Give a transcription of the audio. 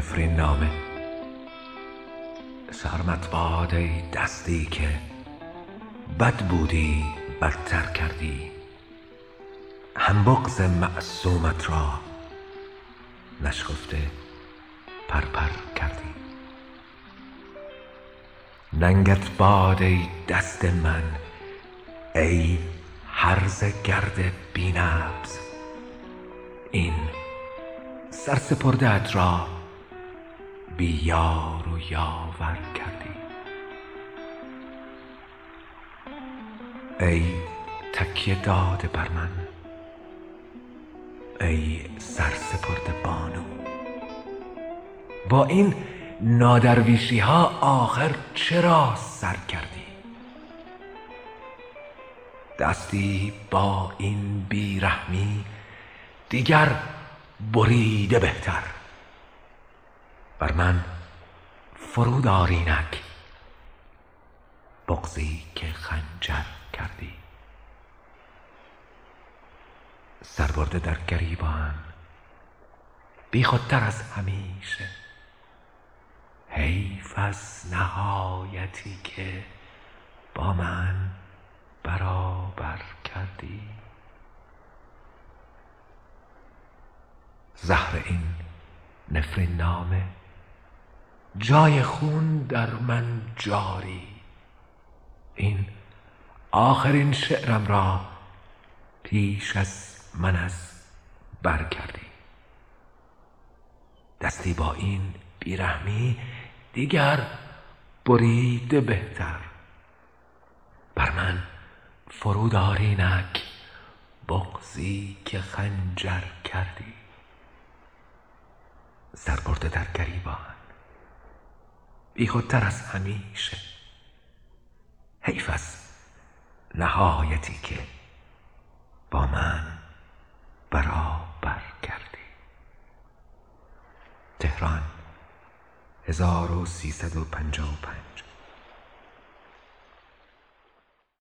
نفرین نامه. شرمت باد ای دستی که بد بودی بدتر کردی، هم بغض معصومت را نشکفته پرپر کردی. ننگت باد ای دست من ای هرزه گرد بی‌نبض، این سرسپرده ات را بی یار و یاور کردی. ای تکیه داده بر من ای سرسپرده بانو، با این نادرویشی ها آخر چرا سر کردی؟ دستی با این بیرحمی دیگر بریده بهتر، بر من فرود آر اینک بغضی که خنجر کردی. سربرده در گریبان بی خودتر از همیشه، حیف از نهایتی که با من برابر کردی. زهر این نفرین نامه جای خون در من جاری، این آخرین شعرم را پیش از من از بر کردی. دستی با این بیرحمی دیگر بریده بهتر، بر من فرود آر اینک بغضی که خنجر کردی. سربرده در گریبان بی خودتر از همیشه، حیف از نهایتی که با من برابر کردی. تهران 1355